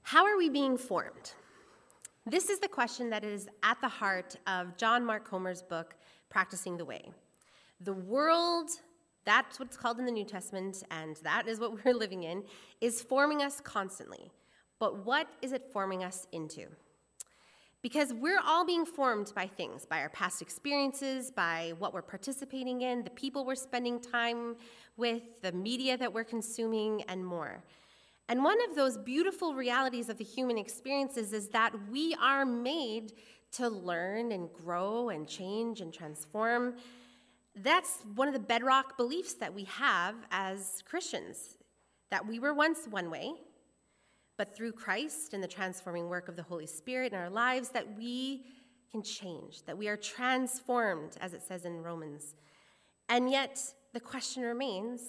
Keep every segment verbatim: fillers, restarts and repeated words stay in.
How are we being formed? This is the question that is at the heart of John Mark Comer's book, Practicing the Way. The world, that's what's called in the New Testament, and that is what we're living in, is forming us constantly. But what is it forming us into? Because we're all being formed by things, by our past experiences, by what we're participating in, the people we're spending time with, the media that we're consuming, and more. And one of those beautiful realities of the human experiences is that we are made to learn and grow and change and transform. That's one of the bedrock beliefs that we have as Christians, that we were once one way, but through Christ and the transforming work of the Holy Spirit in our lives, that we can change, that we are transformed, as it says in Romans. And yet, the question remains,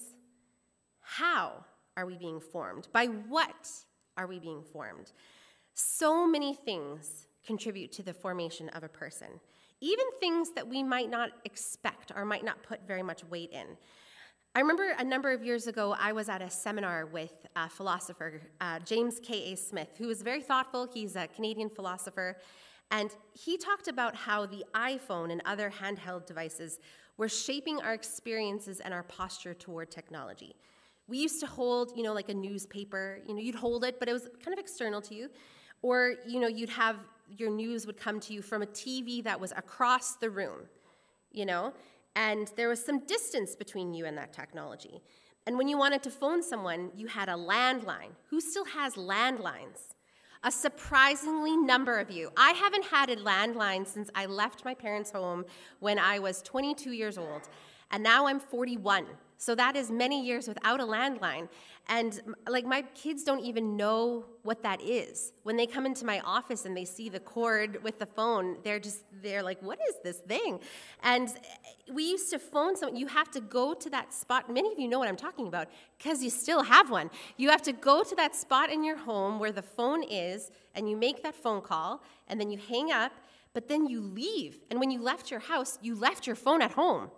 how are we being formed? By what are we being formed? So many things contribute to the formation of a person, even things that we might not expect or might not put very much weight in. I remember a number of years ago, I was at a seminar with a philosopher, uh, James K A Smith, who was very thoughtful. He's a Canadian philosopher, and he talked about how the iPhone and other handheld devices were shaping our experiences and our posture toward technology. We used to hold, you know, like a newspaper, you know, you'd hold it, but it was kind of external to you. Or, you know, you'd have, your news would come to you from a T V that was across the room, you know, and there was some distance between you and that technology. And when you wanted to phone someone, you had a landline. Who still has landlines? A surprisingly number of you. I haven't had a landline since I left my parents' home when I was twenty-two years old, and now I'm forty-one. So that is many years without a landline. And like my kids don't even know what that is. When they come into my office and they see the cord with the phone, they're just, they're like, what is this thing? And we used to phone someone. You have to go to that spot. Many of you know what I'm talking about because you still have one. You have to go to that spot in your home where the phone is, and you make that phone call, and then you hang up, but then you leave. And when you left your house, you left your phone at home.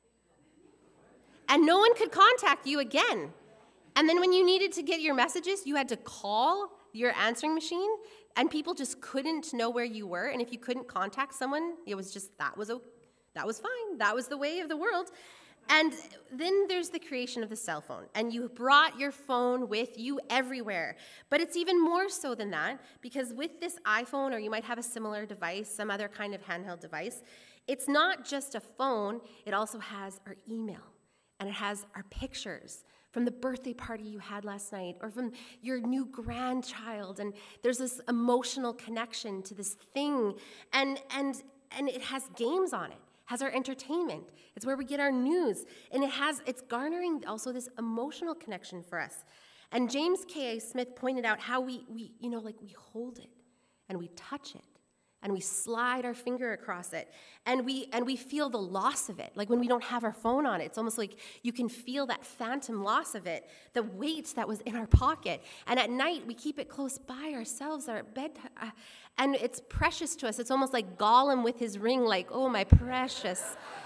And no one could contact you again. And then when you needed to get your messages, you had to call your answering machine, and people just couldn't know where you were. And if you couldn't contact someone, it was just, that was, that was fine. That was the way of the world. And then there's the creation of the cell phone. And you brought your phone with you everywhere. But it's even more so than that, because with this iPhone, or you might have a similar device, some other kind of handheld device, it's not just a phone, it also has our email. And it has our pictures from the birthday party you had last night or from your new grandchild. And there's this emotional connection to this thing. And, and, and it has games on it, has our entertainment. It's where we get our news. And it has, it's garnering also this emotional connection for us. And James K A Smith pointed out how we, we, you know, like we hold it and we touch it. And we slide our finger across it, and we and we feel the loss of it. Like when we don't have our phone on it, it's almost like you can feel that phantom loss of it, the weight that was in our pocket. And at night, we keep it close by ourselves, our bed, uh, and it's precious to us. It's almost like Gollum with his ring, like, oh, my precious.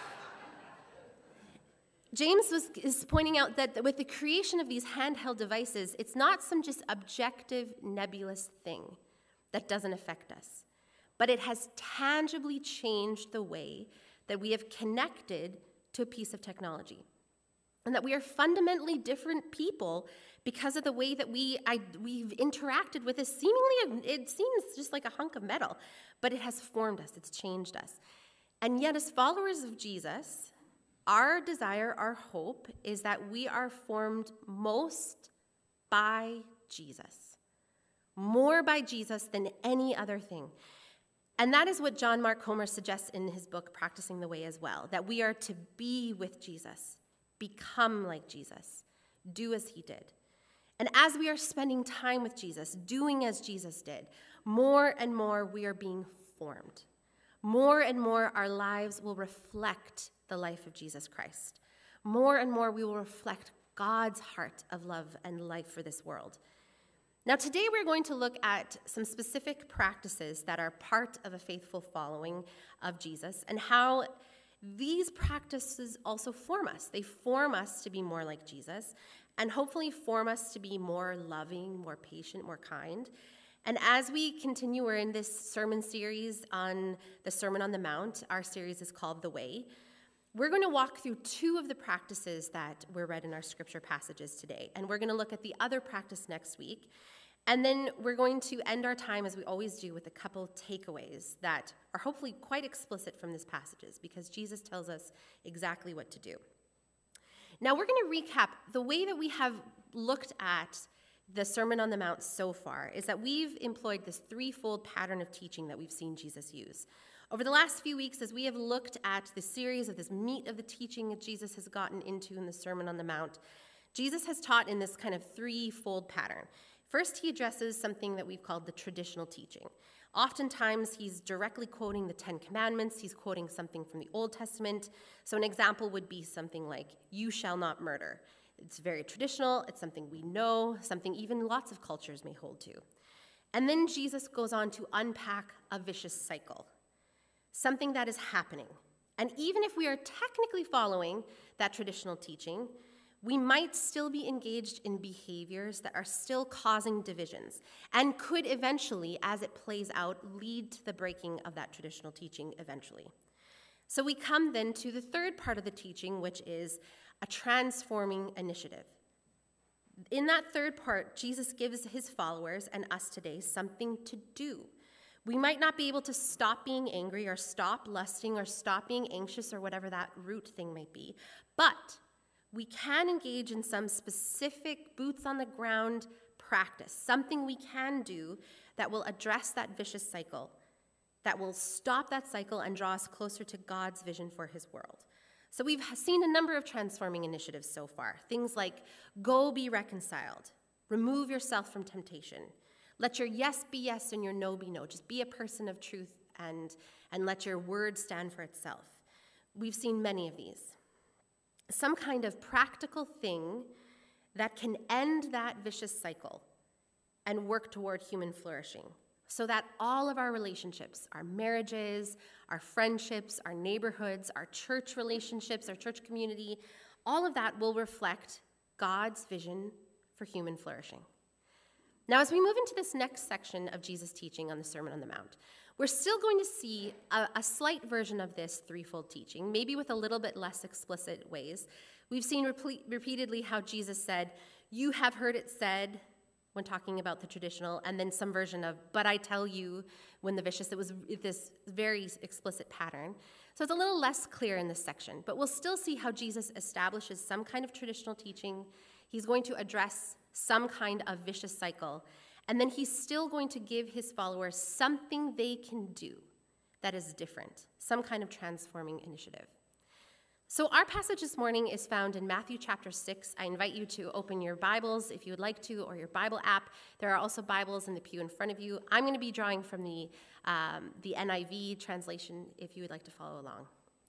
James was, is pointing out that with the creation of these handheld devices, it's not some just objective, nebulous thing that doesn't affect us. But it has tangibly changed the way that we have connected to a piece of technology. And that we are fundamentally different people because of the way that we, I, we've interacted with this seemingly, it seems just like a hunk of metal, but it has formed us, it's changed us. And yet as followers of Jesus, our desire, our hope is that we are formed most by Jesus. More by Jesus than any other thing. And that is what John Mark Comer suggests in his book, Practicing the Way, as well, that we are to be with Jesus, become like Jesus, do as he did. And as we are spending time with Jesus, doing as Jesus did, more and more we are being formed. More and more our lives will reflect the life of Jesus Christ. More and more we will reflect God's heart of love and life for this world. Now, today we're going to look at some specific practices that are part of a faithful following of Jesus and how these practices also form us. They form us to be more like Jesus and hopefully form us to be more loving, more patient, more kind. And as we continue, we're in this sermon series on the Sermon on the Mount. Our series is called The Way. We're going to walk through two of the practices that were read in our scripture passages today, and we're going to look at the other practice next week. And then we're going to end our time, as we always do, with a couple takeaways that are hopefully quite explicit from these passages, because Jesus tells us exactly what to do. Now, we're going to recap the way that we have looked at the Sermon on the Mount so far is that we've employed this threefold pattern of teaching that we've seen Jesus use. Over the last few weeks, as we have looked at the series of this meat of the teaching that Jesus has gotten into in the Sermon on the Mount, Jesus has taught in this kind of threefold pattern. First, he addresses something that we've called the traditional teaching. Oftentimes, he's directly quoting the Ten Commandments. He's quoting something from the Old Testament. So an example would be something like, "You shall not murder." It's very traditional. It's something we know, something even lots of cultures may hold to. And then Jesus goes on to unpack a vicious cycle, something that is happening. And even if we are technically following that traditional teaching, we might still be engaged in behaviors that are still causing divisions and could eventually, as it plays out, lead to the breaking of that traditional teaching eventually. So we come then to the third part of the teaching, which is a transforming initiative. In that third part, Jesus gives his followers and us today something to do. We might not be able to stop being angry or stop lusting or stop being anxious or whatever that root thing might be, but we can engage in some specific boots on the ground practice, something we can do that will address that vicious cycle, that will stop that cycle and draw us closer to God's vision for his world. So we've seen a number of transforming initiatives so far. Things like go be reconciled, remove yourself from temptation, let your yes be yes and your no be no. Just be a person of truth and, and let your word stand for itself. We've seen many of these. Some kind of practical thing that can end that vicious cycle and work toward human flourishing, so that all of our relationships, our marriages, our friendships, our neighborhoods, our church relationships, our church community, all of that will reflect God's vision for human flourishing. Now, as we move into this next section of Jesus' teaching on the Sermon on the Mount, we're still going to see a, a slight version of this threefold teaching, maybe with a little bit less explicit ways. We've seen repeat, repeatedly how Jesus said, "You have heard it said," when talking about the traditional, and then some version of, "but I tell you," when the vicious. It was this very explicit pattern. So it's a little less clear in this section, but we'll still see how Jesus establishes some kind of traditional teaching. He's going to address some kind of vicious cycle, and then he's still going to give his followers something they can do that is different, some kind of transforming initiative. So our passage this morning is found in Matthew chapter six. I invite you to open your Bibles if you would like to, or your Bible app. There are also Bibles in the pew in front of you. I'm going to be drawing from the, um, the N I V translation if you would like to follow along.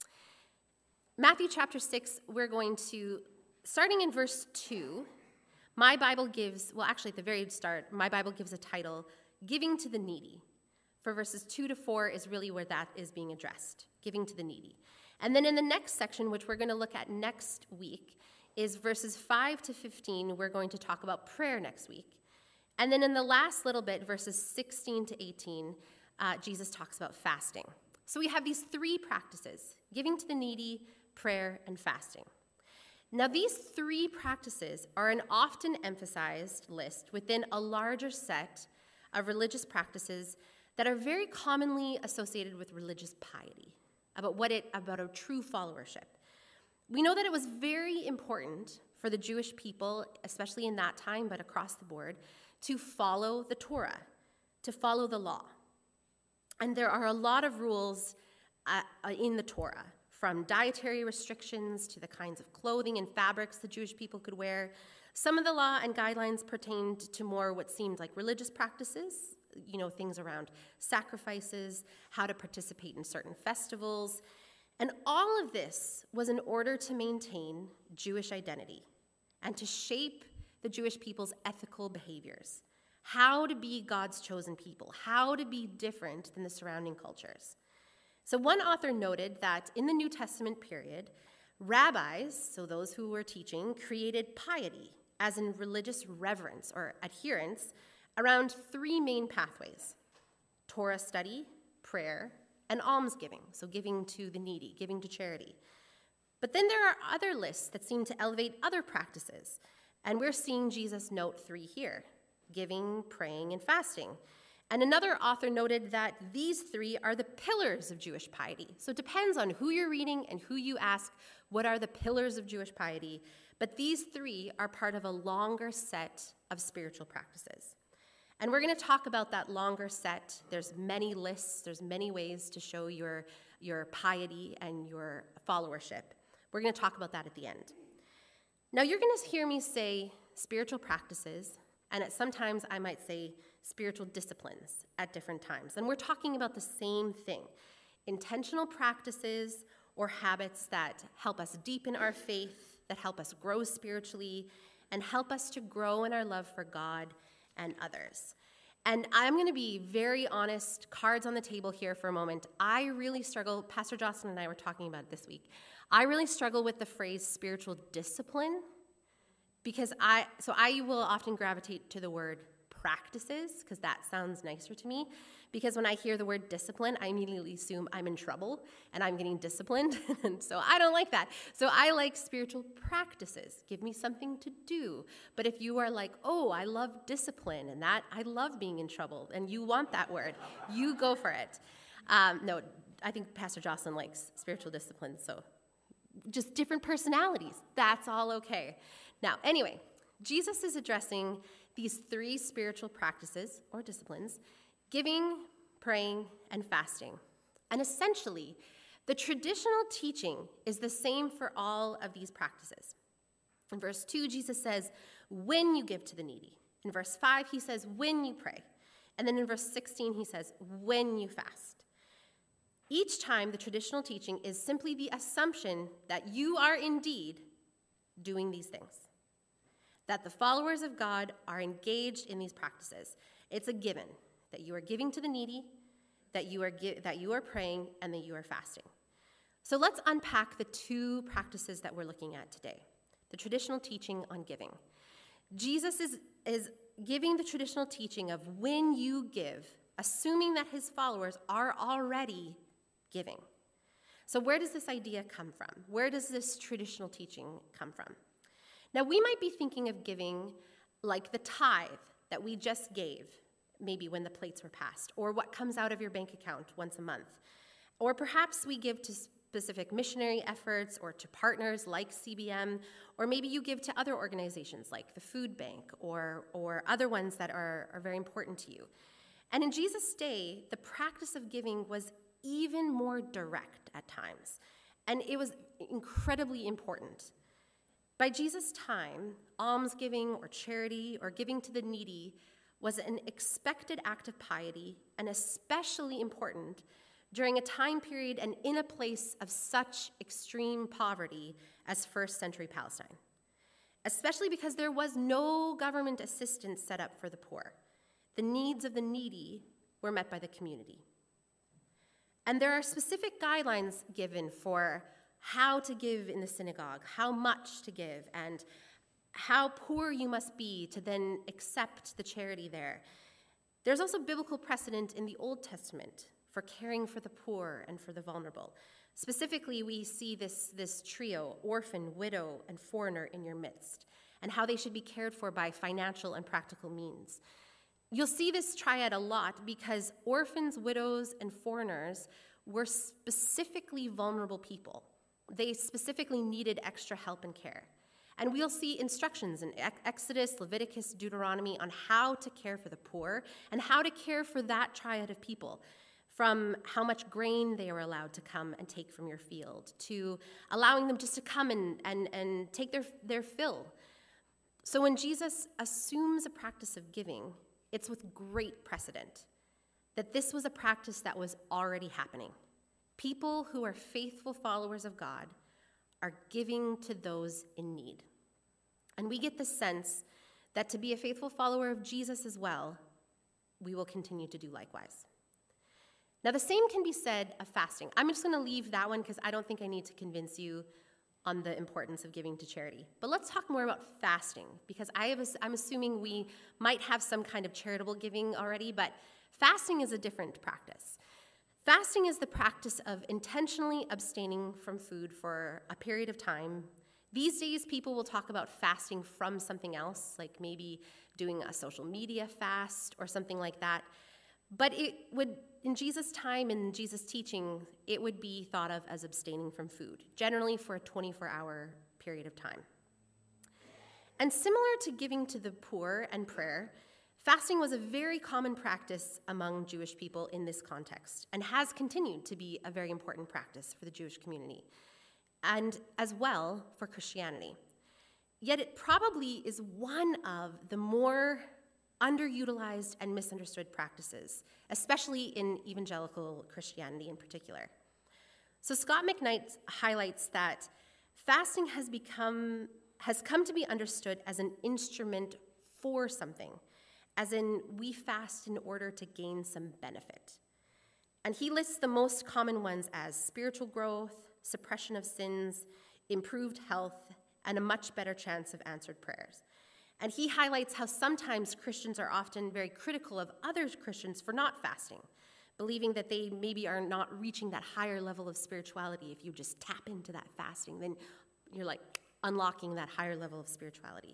Matthew chapter six, we're going to, starting in verse two, my Bible gives, well actually at the very start, my Bible gives a title, "Giving to the Needy." For verses two to four is really where that is being addressed, giving to the needy. And then in the next section, which we're going to look at next week, is verses five to fifteen. We're going to talk about prayer next week. And then in the last little bit, verses sixteen to eighteen, uh, Jesus talks about fasting. So we have these three practices: giving to the needy, prayer, and fasting. Now, these three practices are an often emphasized list within a larger set of religious practices that are very commonly associated with religious piety, about what it, about a true followership. We know that it was very important for the Jewish people, especially in that time, but across the board, to follow the Torah, to follow the law. And there are a lot of rules uh, in the Torah, from dietary restrictions to the kinds of clothing and fabrics the Jewish people could wear. Some of the law and guidelines pertained to more what seemed like religious practices, you know, things around sacrifices, how to participate in certain festivals. And all of this was in order to maintain Jewish identity and to shape the Jewish people's ethical behaviors, how to be God's chosen people, how to be different than the surrounding cultures. So one author noted that in the New Testament period, rabbis, so those who were teaching, created piety, as in religious reverence or adherence, around three main pathways: Torah study, prayer, and almsgiving, so giving to the needy, giving to charity. But then there are other lists that seem to elevate other practices, and we're seeing Jesus note three here: giving, praying, and fasting. And another author noted that these three are the pillars of Jewish piety. So it depends on who you're reading and who you ask, what are the pillars of Jewish piety? But these three are part of a longer set of spiritual practices. And we're going to talk about that longer set. There's many lists, there's many ways to show your, your piety and your followership. We're going to talk about that at the end. Now, you're going to hear me say spiritual practices, and at sometimes I might say spiritual disciplines at different times. And we're talking about the same thing: intentional practices or habits that help us deepen our faith, that help us grow spiritually, and help us to grow in our love for God and others. And I'm going to be very honest, cards on the table here for a moment. I really struggle, Pastor Jocelyn and I were talking about it this week. I really struggle with the phrase spiritual discipline, because I, so I will often gravitate to the word practices, because that sounds nicer to me. Because when I hear the word discipline, I immediately assume I'm in trouble and I'm getting disciplined. And so I don't like that. So I like spiritual practices. Give me something to do. But if you are like, oh, I love discipline and that, I love being in trouble, and you want that word, you go for it. Um, no, I think Pastor Jocelyn likes spiritual discipline. So just different personalities. That's all okay. Now, anyway, Jesus is addressing these three spiritual practices or disciplines: giving, praying, and fasting. And essentially, the traditional teaching is the same for all of these practices. In verse two, Jesus says, when you give to the needy. In verse five, he says, when you pray. And then in verse sixteen, he says, when you fast. Each time, the traditional teaching is simply the assumption that you are indeed doing these things, that the followers of God are engaged in these practices. It's a given that you are giving to the needy, that you are gi- that you are praying, and that you are fasting. So let's unpack the two practices that we're looking at today: the traditional teaching on giving. Jesus is, is giving the traditional teaching of when you give, assuming that his followers are already giving. So where does this idea come from? Where does this traditional teaching come from? Now, we might be thinking of giving like the tithe that we just gave, maybe when the plates were passed, or what comes out of your bank account once a month. Or perhaps we give to specific missionary efforts or to partners like C B M, or maybe you give to other organizations like the food bank or, or other ones that are, are very important to you. And in Jesus' day, the practice of giving was even more direct at times, and it was incredibly important. By Jesus' time, almsgiving or charity or giving to the needy was an expected act of piety, and especially important during a time period and in a place of such extreme poverty as first century Palestine, especially because there was no government assistance set up for the poor. The needs of the needy were met by the community. And there are specific guidelines given for how to give in the synagogue, how much to give, and how poor you must be to then accept the charity there. There's also biblical precedent in the Old Testament for caring for the poor and for the vulnerable. Specifically, we see this, this trio, orphan, widow, and foreigner, in your midst, and how they should be cared for by financial and practical means. You'll see this triad a lot because orphans, widows, and foreigners were specifically vulnerable people. They specifically needed extra help and care. And we'll see instructions in Exodus, Leviticus, Deuteronomy on how to care for the poor and how to care for that triad of people, from how much grain they were allowed to come and take from your field to allowing them just to come and, and, and take their, their fill. So when Jesus assumes a practice of giving, it's with great precedent that this was a practice that was already happening. People who are faithful followers of God are giving to those in need. And we get the sense that to be a faithful follower of Jesus as well, we will continue to do likewise. Now, the same can be said of fasting. I'm just going to leave that one because I don't think I need to convince you on the importance of giving to charity. But let's talk more about fasting, because I have, I'm assuming we might have some kind of charitable giving already, but fasting is a different practice. Fasting is the practice of intentionally abstaining from food for a period of time. These days, people will talk about fasting from something else, like maybe doing a social media fast or something like that. But it would, in Jesus' time, in Jesus' teaching, it would be thought of as abstaining from food, generally for a twenty-four hour period of time. And similar to giving to the poor and prayer, fasting was a very common practice among Jewish people in this context, and has continued to be a very important practice for the Jewish community, and as well for Christianity. Yet it probably is one of the more underutilized and misunderstood practices, especially in evangelical Christianity in particular. So Scot McKnight highlights that fasting has become has come to be understood as an instrument for something, as in we fast in order to gain some benefit. And he lists the most common ones as spiritual growth, suppression of sins, improved health, and a much better chance of answered prayers. And he highlights how sometimes Christians are often very critical of other Christians for not fasting, believing that they maybe are not reaching that higher level of spirituality. If you just tap into that fasting, then you're like unlocking that higher level of spirituality.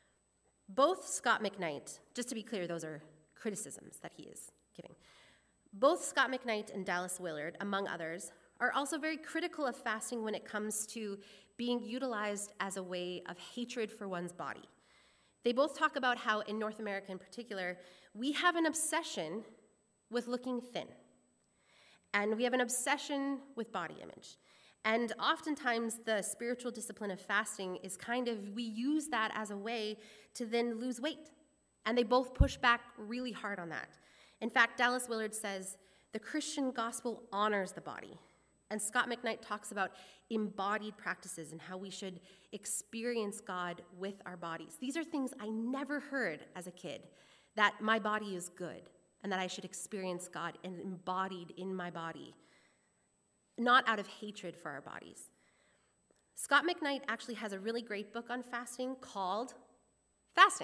Both Scot McKnight, just to be clear, those are criticisms that he is giving. Both Scot McKnight and Dallas Willard, among others, are also very critical of fasting when it comes to being utilized as a way of hatred for one's body. They both talk about how, in North America in particular, we have an obsession with looking thin. And we have an obsession with body image. And oftentimes, the spiritual discipline of fasting is kind of, we use that as a way to then lose weight. And they both push back really hard on that. In fact, Dallas Willard says, the Christian gospel honors the body. And Scot McKnight talks about embodied practices and how we should experience God with our bodies. These are things I never heard as a kid, that my body is good and that I should experience God and embodied in my body, not out of hatred for our bodies. Scot McKnight actually has a really great book on fasting called Fasting.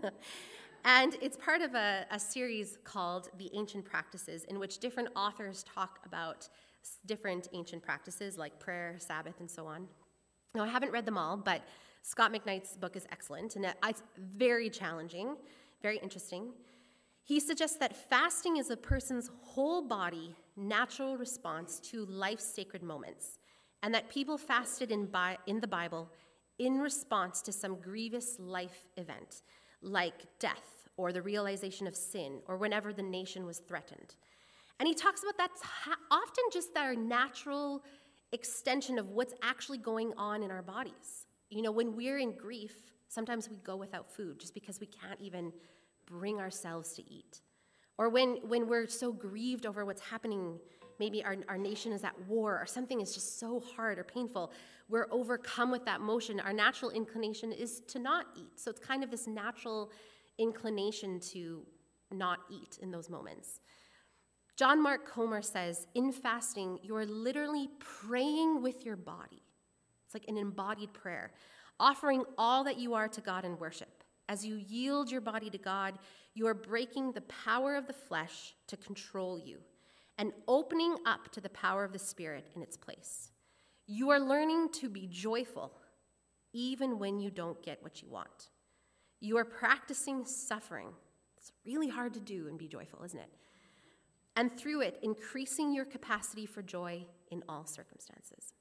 And it's part of a, a series called The Ancient Practices, in which different authors talk about different ancient practices like prayer, Sabbath, and so on. Now, I haven't read them all, but Scot McKnight's book is excellent, and it's very challenging, very interesting. He suggests that fasting is a person's whole body natural response to life's sacred moments, and that people fasted in, Bi- in the Bible in response to some grievous life event, like death or the realization of sin, or whenever the nation was threatened. And he talks about that's often just our natural extension of what's actually going on in our bodies. You know, when we're in grief, sometimes we go without food just because we can't even bring ourselves to eat. Or when, when we're so grieved over what's happening, maybe our, our nation is at war or something is just so hard or painful, we're overcome with that motion. Our natural inclination is to not eat. So it's kind of this natural inclination to not eat in those moments. John Mark Comer says, in fasting, you're literally praying with your body. It's like an embodied prayer, offering all that you are to God in worship. As you yield your body to God, you are breaking the power of the flesh to control you and opening up to the power of the Spirit in its place. You are learning to be joyful even when you don't get what you want. You are practicing suffering. It's really hard to do and be joyful, isn't it? And through it, increasing your capacity for joy in all circumstances.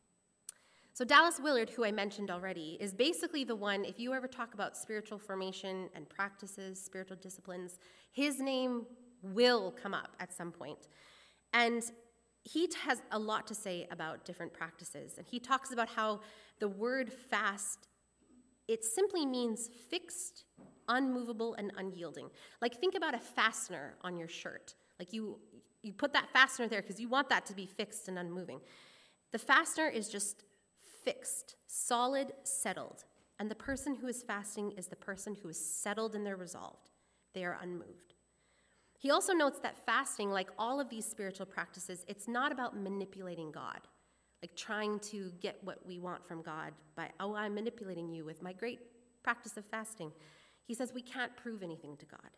So Dallas Willard, who I mentioned already, is basically the one, if you ever talk about spiritual formation and practices, spiritual disciplines, his name will come up at some point. And he has a lot to say about different practices. And he talks about how the word fast, it simply means fixed, unmovable, and unyielding. Like, think about a fastener on your shirt. Like, you, you put that fastener there because you want that to be fixed and unmoving. The fastener is just fixed, solid, settled. And the person who is fasting is the person who is settled in their resolve. They are unmoved. He also notes that fasting, like all of these spiritual practices, it's not about manipulating God. like trying to get what we want from God by, oh, I'm manipulating you with my great practice of fasting. He says we can't prove anything to God.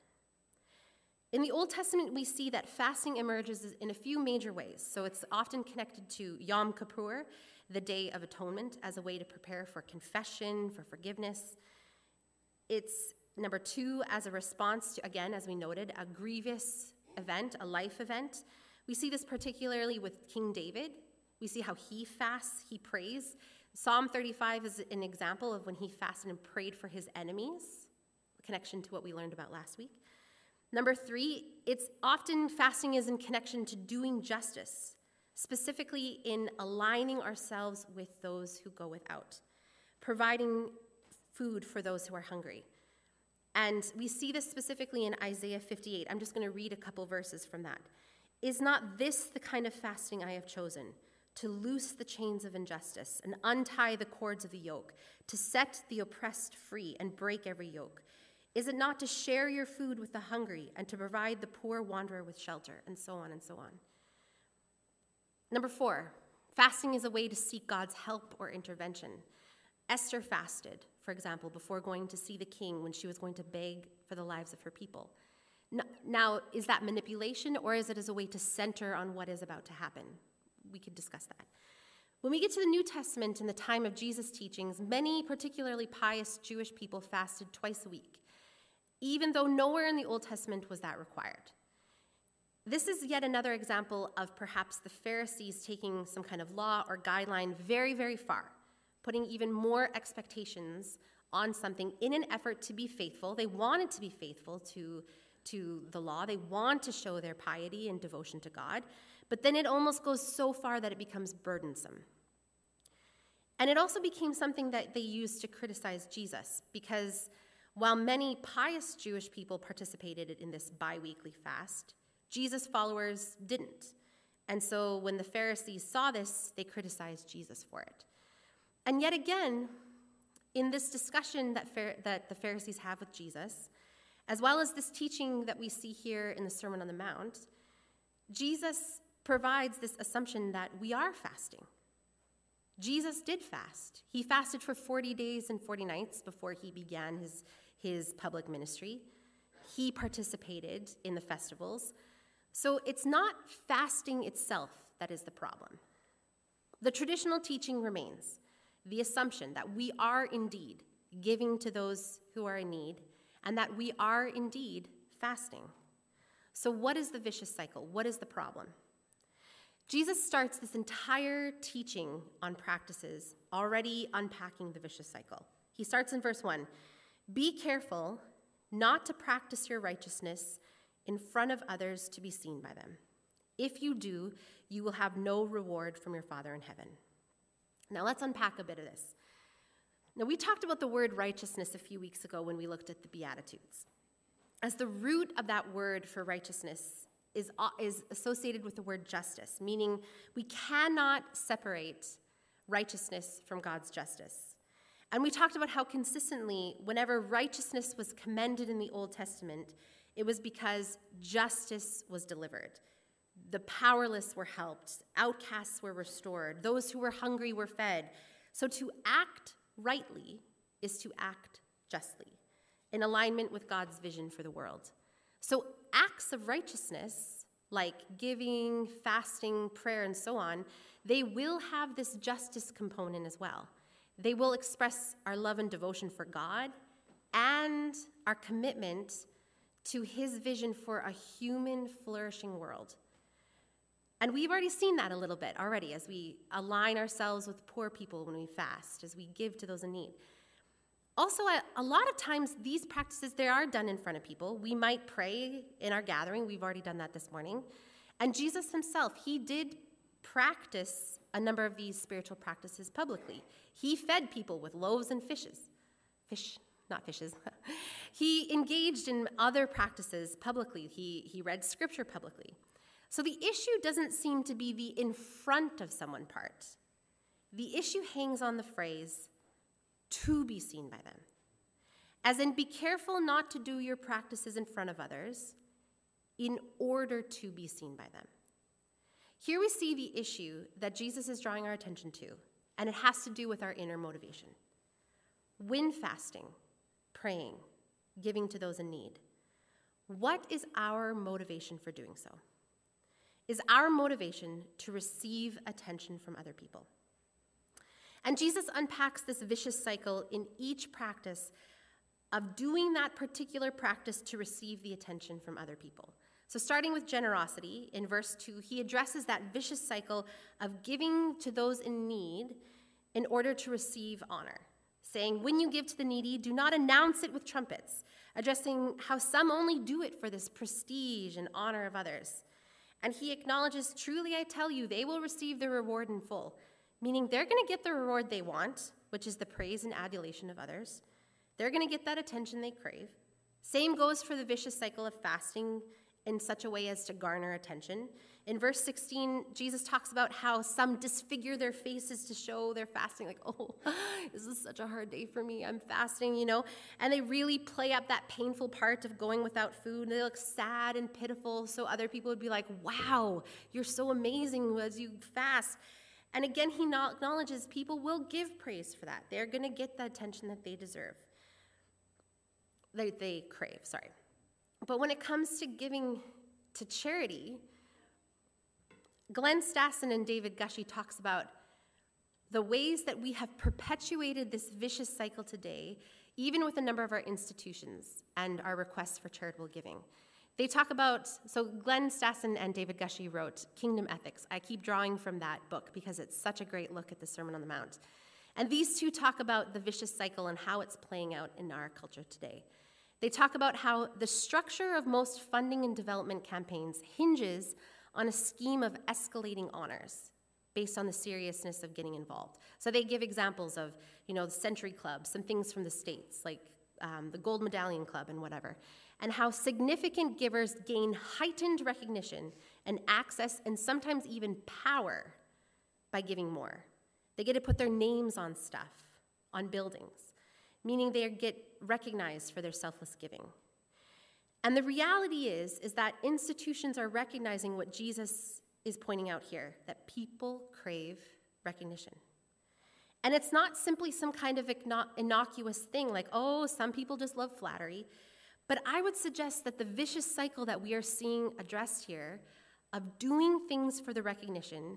In the Old Testament, we see that fasting emerges in a few major ways. So it's often connected to Yom Kippur, the Day of Atonement, as a way to prepare for confession, for forgiveness. It's, number two, as a response to, again, as we noted, a grievous event, a life event. We see this particularly with King David. We see how he fasts, he prays. Psalm thirty-five is an example of when he fasted and prayed for his enemies, a connection to what we learned about last week. Number three, it's often fasting is in connection to doing justice, specifically in aligning ourselves with those who go without, providing food for those who are hungry. And we see this specifically in Isaiah fifty-eight. I'm just going to read a couple verses from that. Is not this the kind of fasting I have chosen? To loose the chains of injustice and untie the cords of the yoke, to set the oppressed free and break every yoke. Is it not to share your food with the hungry and to provide the poor wanderer with shelter, and so on and so on? Number four, fasting is a way to seek God's help or intervention. Esther fasted, for example, before going to see the king when she was going to beg for the lives of her people. Now, is that manipulation, or is it as a way to center on what is about to happen? We could discuss that. When we get to the New Testament in the time of Jesus' teachings, many particularly pious Jewish people fasted twice a week, even though nowhere in the Old Testament was that required. This is yet another example of perhaps the Pharisees taking some kind of law or guideline very, very far, putting even more expectations on something in an effort to be faithful. They wanted to be faithful to, to the law. They want to show their piety and devotion to God, but then it almost goes so far that it becomes burdensome. And it also became something that they used to criticize Jesus, because while many pious Jewish people participated in this bi-weekly fast, Jesus' followers didn't. And so when the Pharisees saw this, they criticized Jesus for it. And yet again, in this discussion that, that the Pharisees have with Jesus, as well as this teaching that we see here in the Sermon on the Mount, Jesus provides this assumption that we are fasting. Jesus did fast. He fasted for forty days and forty nights before he began his, his public ministry. He participated in the festivals. So it's not fasting itself that is the problem. The traditional teaching remains the assumption that we are indeed giving to those who are in need, and that we are indeed fasting. So what is the vicious cycle? What is the problem? Jesus starts this entire teaching on practices already unpacking the vicious cycle. He starts in verse one. Be careful not to practice your righteousness in front of others to be seen by them. If you do, you will have no reward from your Father in heaven. Now let's unpack a bit of this. Now we talked about the word righteousness a few weeks ago when we looked at the Beatitudes. As the root of that word for righteousness is, is associated with the word justice, meaning we cannot separate righteousness from God's justice. And we talked about how consistently, whenever righteousness was commended in the Old Testament, it was because justice was delivered. The powerless were helped, outcasts were restored, those who were hungry were fed. So to act rightly is to act justly, in alignment with God's vision for the world. So acts of righteousness, like giving, fasting, prayer, and so on, they will have this justice component as well. They will express our love and devotion for God and our commitment to his vision for a human, flourishing world. And we've already seen that a little bit already as we align ourselves with poor people when we fast, as we give to those in need. Also, a lot of times these practices, they are done in front of people. We might pray in our gathering. We've already done that this morning. And Jesus himself, he did practice a number of these spiritual practices publicly. He fed people with loaves and fishes. Fish, not fishes. He engaged in other practices publicly. He, he read scripture publicly. So the issue doesn't seem to be the in front of someone part. The issue hangs on the phrase, to be seen by them. As in, be careful not to do your practices in front of others in order to be seen by them. Here we see the issue that Jesus is drawing our attention to, and it has to do with our inner motivation. When fasting, praying, giving to those in need, what is our motivation for doing so? Is our motivation to receive attention from other people? And Jesus unpacks this vicious cycle in each practice of doing that particular practice to receive the attention from other people. So starting with generosity, in verse two, he addresses that vicious cycle of giving to those in need in order to receive honor, saying, when you give to the needy, do not announce it with trumpets, addressing how some only do it for this prestige and honor of others. And he acknowledges, truly I tell you, they will receive their reward in full, meaning they're going to get the reward they want, which is the praise and adulation of others. They're going to get that attention they crave. Same goes for the vicious cycle of fasting in such a way as to garner attention. In verse sixteen, Jesus talks about how some disfigure their faces to show they're fasting, like, oh, this is such a hard day for me, I'm fasting, you know? And they really play up that painful part of going without food, and they look sad and pitiful, so other people would be like, wow, you're so amazing as you fast. And again, he acknowledges people will give praise for that. They're going to get the attention that they deserve. They, they crave, sorry. But when it comes to giving to charity, Glenn Stassen and David Gushee talks about the ways that we have perpetuated this vicious cycle today, even with a number of our institutions and our requests for charitable giving. They talk about, so Glenn Stassen and David Gushee wrote Kingdom Ethics. I keep drawing from that book because it's such a great look at the Sermon on the Mount. And these two talk about the vicious cycle and how it's playing out in our culture today. They talk about how the structure of most funding and development campaigns hinges on a scheme of escalating honors based on the seriousness of getting involved. So they give examples of, you know, the Century Club, some things from the States, like um, the Gold Medallion Club and whatever, and how significant givers gain heightened recognition and access and sometimes even power by giving more. They get to put their names on stuff, on buildings, meaning they get recognized for their selfless giving. And the reality is, is that institutions are recognizing what Jesus is pointing out here, that people crave recognition. And it's not simply some kind of innocuous thing like, oh, some people just love flattery. But I would suggest that the vicious cycle that we are seeing addressed here of doing things for the recognition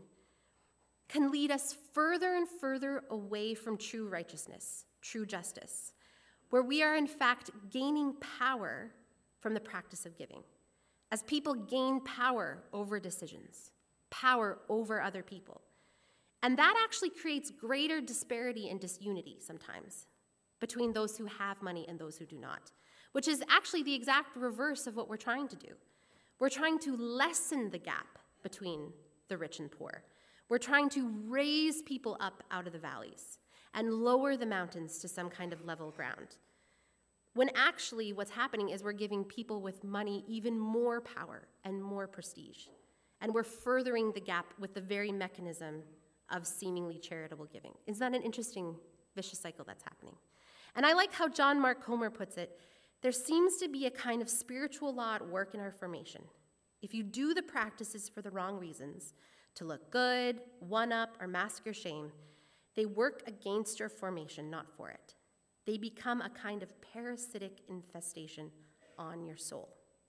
can lead us further and further away from true righteousness, true justice, where we are in fact gaining power from the practice of giving. As people gain power over decisions, power over other people. And that actually creates greater disparity and disunity sometimes between those who have money and those who do not, which is actually the exact reverse of what we're trying to do. We're trying to lessen the gap between the rich and poor. We're trying to raise people up out of the valleys and lower the mountains to some kind of level ground. When actually what's happening is we're giving people with money even more power and more prestige. And we're furthering the gap with the very mechanism of seemingly charitable giving. Isn't that an interesting vicious cycle that's happening? And I like how John Mark Comer puts it, there seems to be a kind of spiritual law at work in our formation. If you do the practices for the wrong reasons, to look good, one-up, or mask your shame, they work against your formation, not for it. They become a kind of parasitic infestation on your soul.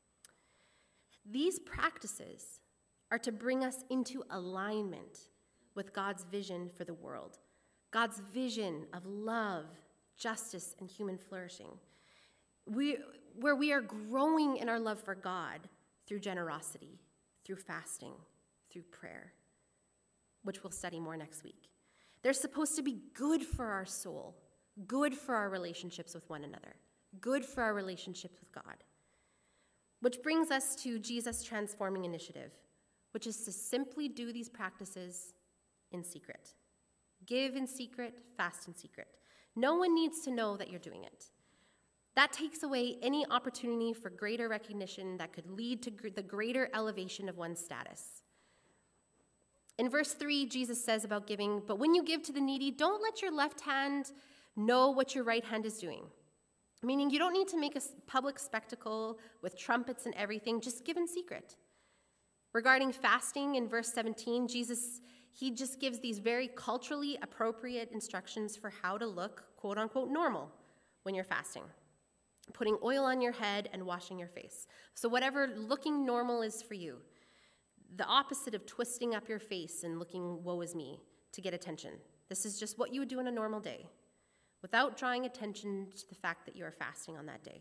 These practices are to bring us into alignment with God's vision for the world, God's vision of love, justice, and human flourishing, we, where we are growing in our love for God through generosity, through fasting, through prayer, which we'll study more next week. They're supposed to be good for our soul, good for our relationships with one another, good for our relationships with God. Which brings us to Jesus' transforming initiative, which is to simply do these practices in secret. Give in secret, fast in secret. No one needs to know that you're doing it. That takes away any opportunity for greater recognition that could lead to gr- the greater elevation of one's status. In verse three, Jesus says about giving, but when you give to the needy, don't let your left hand know what your right hand is doing. Meaning you don't need to make a public spectacle with trumpets and everything, just give in secret. Regarding fasting in verse seventeen, Jesus, he just gives these very culturally appropriate instructions for how to look, quote unquote, normal when you're fasting. Putting oil on your head and washing your face. So whatever looking normal is for you, the opposite of twisting up your face and looking woe is me to get attention. This is just what you would do on a normal day without drawing attention to the fact that you are fasting on that day.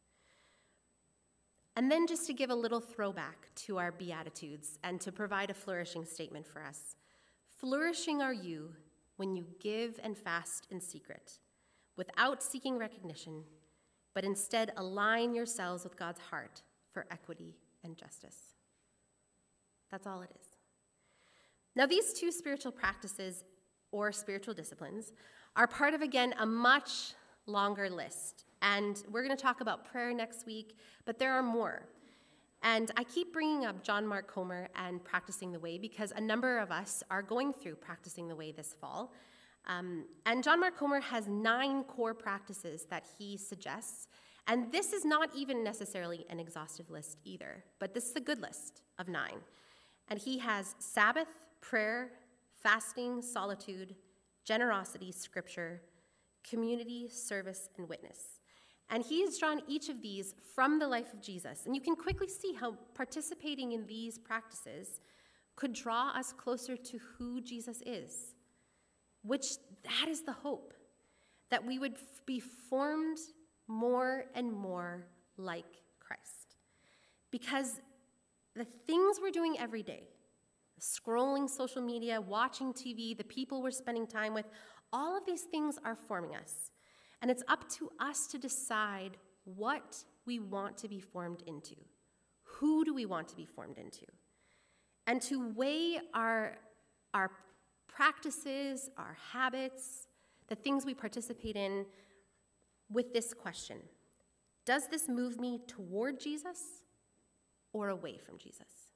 And then just to give a little throwback to our Beatitudes and to provide a flourishing statement for us. Flourishing are you when you give and fast in secret, without seeking recognition, but instead align yourselves with God's heart for equity and justice. That's all it is. Now, these two spiritual practices or spiritual disciplines are part of, again, a much longer list. And we're going to talk about prayer next week, but there are more. And I keep bringing up John Mark Comer and Practicing the Way because a number of us are going through Practicing the Way this fall. Um, and John Mark Comer has nine core practices that he suggests. And this is not even necessarily an exhaustive list either, but this is a good list of nine. And he has Sabbath, prayer, fasting, solitude, generosity, scripture, community, service, and witness. And he has drawn each of these from the life of Jesus. And you can quickly see how participating in these practices could draw us closer to who Jesus is, which that is the hope, that we would f- be formed more and more like Christ. Because the things we're doing every day, scrolling social media, watching T V, the people we're spending time with, all of these things are forming us. And it's up to us to decide what we want to be formed into. Who do we want to be formed into? And to weigh our, our practices, our habits, the things we participate in with this question. Does this move me toward Jesus or away from Jesus?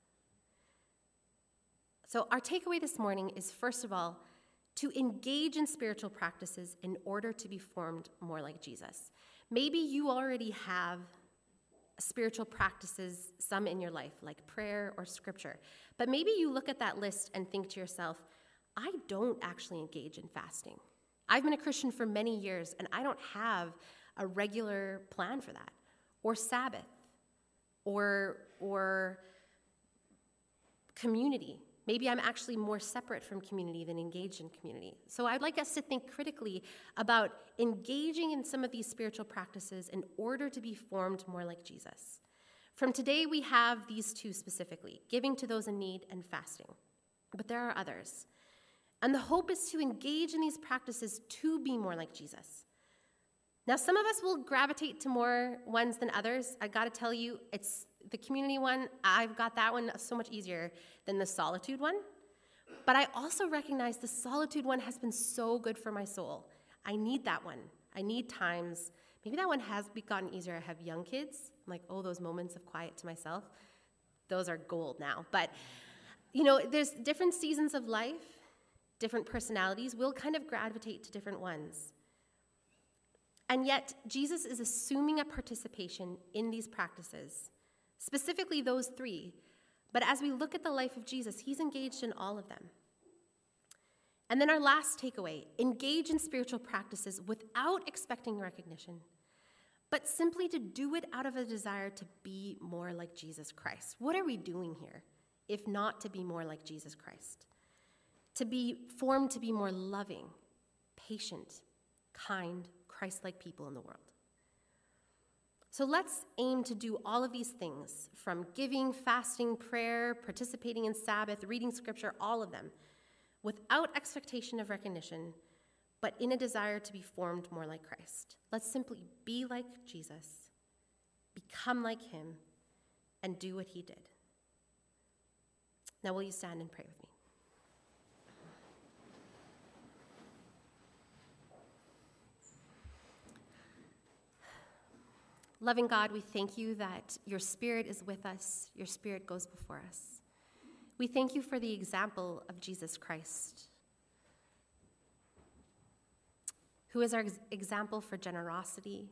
So our takeaway this morning is, first of all, to engage in spiritual practices in order to be formed more like Jesus. Maybe you already have spiritual practices, some in your life, like prayer or scripture. But maybe you look at that list and think to yourself, I don't actually engage in fasting. I've been a Christian for many years, and I don't have a regular plan for that. Or Sabbath, or, or community. Maybe I'm actually more separate from community than engaged in community. So I'd like us to think critically about engaging in some of these spiritual practices in order to be formed more like Jesus. From today, we have these two specifically, giving to those in need and fasting. But there are others. And the hope is to engage in these practices to be more like Jesus. Now, some of us will gravitate to more ones than others. I gotta tell you, it's the community one. I've got that one so much easier than the solitude one. But I also recognize the solitude one has been so good for my soul. I need that one. I need times. Maybe that one has gotten easier. I have young kids. I'm like, oh, those moments of quiet to myself, those are gold now. But, you know, there's different seasons of life, different personalities. We'll kind of gravitate to different ones. And yet, Jesus is assuming a participation in these practices, specifically those three. But as we look at the life of Jesus, he's engaged in all of them. And then our last takeaway, engage in spiritual practices without expecting recognition, but simply to do it out of a desire to be more like Jesus Christ. What are we doing here, if not to be more like Jesus Christ? To be formed to be more loving, patient, kind, Christ-like people in the world. So let's aim to do all of these things, from giving, fasting, prayer, participating in Sabbath, reading scripture, all of them, without expectation of recognition, but in a desire to be formed more like Christ. Let's simply be like Jesus, become like him, and do what he did. Now will you stand and pray with me? Loving God, we thank you that your Spirit is with us, your Spirit goes before us. We thank you for the example of Jesus Christ, who is our ex- example for generosity,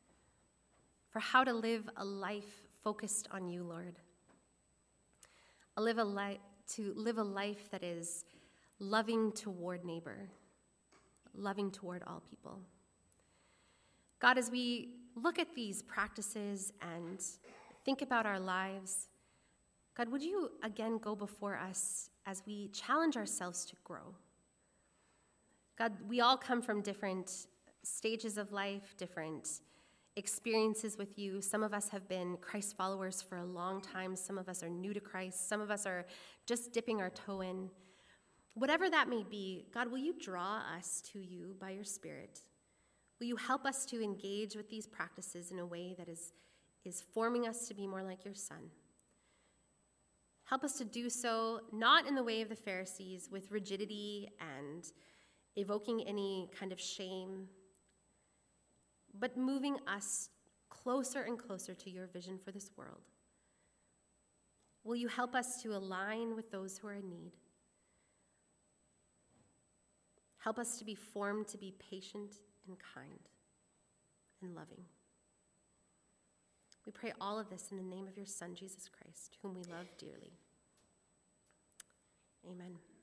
for how to live a life focused on you, Lord. a live a li- to live a life that is loving toward neighbor, loving toward all people. God, as we look at these practices and think about our lives, God, would you again go before us as we challenge ourselves to grow? God, we all come from different stages of life, different experiences with you. Some of us have been Christ followers for a long time. Some of us are new to Christ. Some of us are just dipping our toe in. Whatever that may be, God, will you draw us to you by your Spirit? Will you help us to engage with these practices in a way that is, is forming us to be more like your Son? Help us to do so not in the way of the Pharisees with rigidity and evoking any kind of shame, but moving us closer and closer to your vision for this world. Will you help us to align with those who are in need? Help us to be formed to be patient and kind and loving. We pray all of this in the name of your Son, Jesus Christ, whom we love dearly. Amen.